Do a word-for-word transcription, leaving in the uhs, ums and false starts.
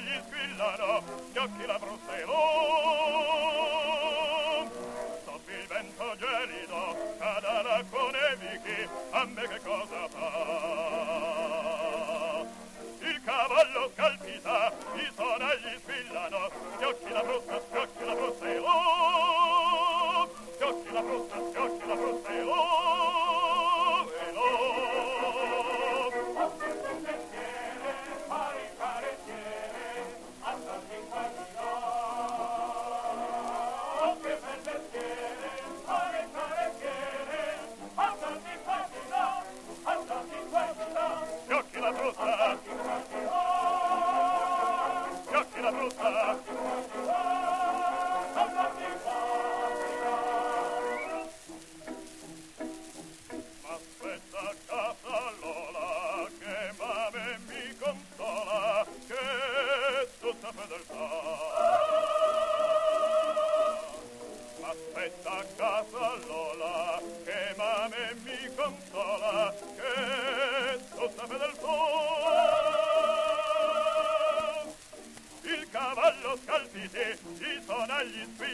gli squillano, gli occhi la frusta e l'om. Soffi il vento gelido, cada l'acqua nevichi, a me che cosa fa? Il cavallo scalpita, i sonagli squillano, gli occhi la frusta, gli occhi la frusta e l'om. Gli occhi la frusta, gli occhi la frusta e l'om, e l'om. Gli occhi la frusta, gli occhi la frusta. M'aspetta a casa Lola, che mame mi consola, che tutta fedeltà. M'aspetta a casa Lola, che mame mi consola, che tutta fedeltà. Il cavallo scalpiti, i sonagli squillano,